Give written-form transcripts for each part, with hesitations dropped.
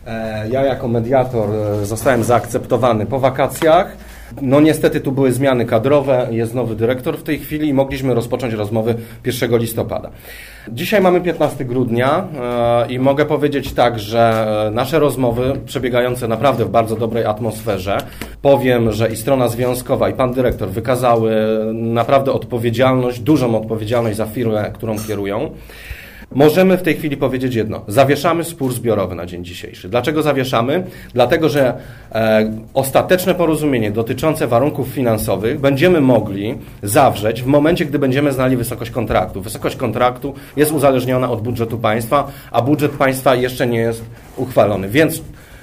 Ja jako mediator zostałem zaakceptowany po wakacjach. No niestety tu były zmiany kadrowe, jest nowy dyrektor w tej chwili i mogliśmy rozpocząć rozmowy 1 listopada. Dzisiaj mamy 15 grudnia i mogę powiedzieć tak, że nasze rozmowy przebiegające naprawdę w bardzo dobrej atmosferze. Powiem, że i strona związkowa i pan dyrektor wykazały naprawdę odpowiedzialność, dużą odpowiedzialność za firmę, którą kierują. Możemy w tej chwili powiedzieć jedno. Zawieszamy spór zbiorowy na dzień dzisiejszy. Dlaczego zawieszamy? Dlatego, że ostateczne porozumienie dotyczące warunków finansowych będziemy mogli zawrzeć w momencie, gdy będziemy znali wysokość kontraktu. Wysokość kontraktu jest uzależniona od budżetu państwa, a budżet państwa jeszcze nie jest uchwalony. Więc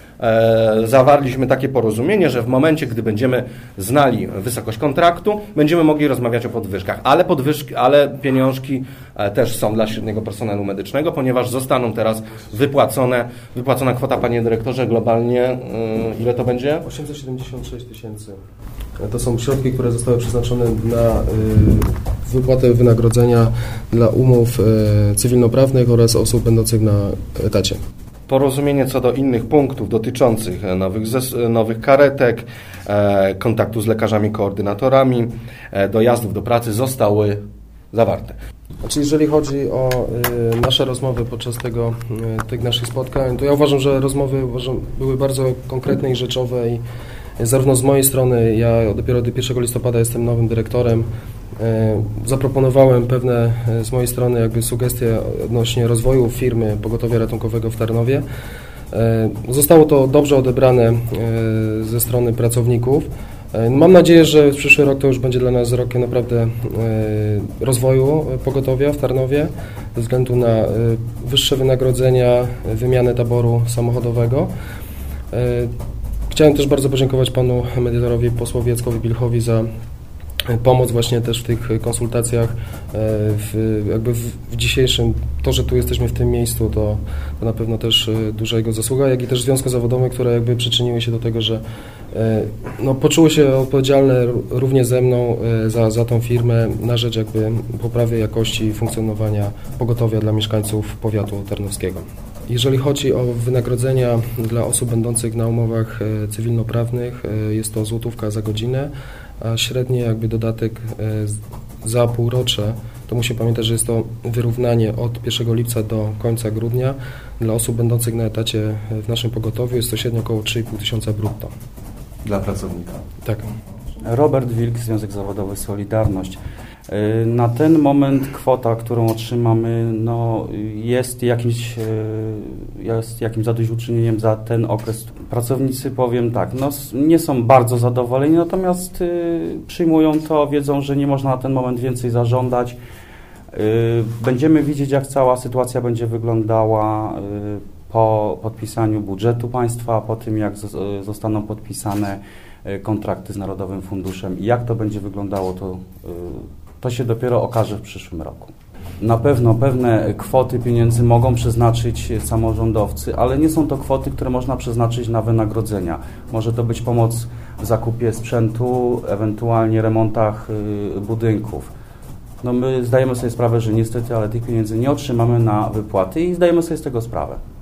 zawarliśmy takie porozumienie, że w momencie, gdy będziemy znali wysokość kontraktu, będziemy mogli rozmawiać o podwyżkach. Ale pieniążki też są dla średniego personelu medycznego, ponieważ zostaną teraz wypłacona kwota, panie dyrektorze, globalnie ile to będzie? 876 tysięcy. To są środki, które zostały przeznaczone na wypłatę wynagrodzenia dla umów cywilnoprawnych oraz osób będących na etacie. Porozumienie co do innych punktów dotyczących nowych karetek, kontaktu z lekarzami koordynatorami, dojazdów do pracy zostały zawarte. Znaczy, jeżeli chodzi o nasze rozmowy podczas tych naszych spotkań, to ja uważam, że rozmowy były bardzo konkretne i rzeczowe i zarówno z mojej strony, ja dopiero od 1 listopada jestem nowym dyrektorem, zaproponowałem pewne z mojej strony jakby sugestie odnośnie rozwoju firmy Pogotowia Ratunkowego w Tarnowie. Zostało to dobrze odebrane ze strony pracowników. Mam nadzieję, że przyszły rok to już będzie dla nas rokiem naprawdę rozwoju pogotowia w Tarnowie ze względu na wyższe wynagrodzenia, wymianę taboru samochodowego. Chciałem też bardzo podziękować panu mediatorowi, posłowi Jackowi Pilchowi za pomoc właśnie też w tych konsultacjach, w dzisiejszym, to, że tu jesteśmy w tym miejscu, to na pewno też duża jego zasługa, jak i też związki zawodowe, które jakby przyczyniły się do tego, że poczuły się odpowiedzialne równie ze mną za tą firmę na rzecz jakby poprawy jakości funkcjonowania pogotowia dla mieszkańców powiatu tarnowskiego. Jeżeli chodzi o wynagrodzenia dla osób będących na umowach cywilnoprawnych, jest to złotówka za godzinę, a średni jakby dodatek za półrocze, to musi pamiętać, że jest to wyrównanie od 1 lipca do końca grudnia. Dla osób będących na etacie w naszym pogotowiu jest to średnio około 3,5 tysiąca brutto. Dla pracownika. Tak. Robert Wilk, Związek Zawodowy Solidarność. Na ten moment kwota, którą otrzymamy, jest jakimś zadośćuczynieniem za ten okres. Pracownicy, powiem tak, nie są bardzo zadowoleni, natomiast przyjmują to, wiedzą, że nie można na ten moment więcej zażądać. Będziemy widzieć, jak cała sytuacja będzie wyglądała po podpisaniu budżetu państwa, po tym, jak zostaną podpisane kontrakty z Narodowym Funduszem i jak to będzie wyglądało, to się dopiero okaże w przyszłym roku. Na pewno pewne kwoty pieniędzy mogą przeznaczyć samorządowcy, ale nie są to kwoty, które można przeznaczyć na wynagrodzenia. Może to być pomoc w zakupie sprzętu, ewentualnie remontach budynków. My zdajemy sobie sprawę, że niestety, ale tych pieniędzy nie otrzymamy na wypłaty i zdajemy sobie z tego sprawę.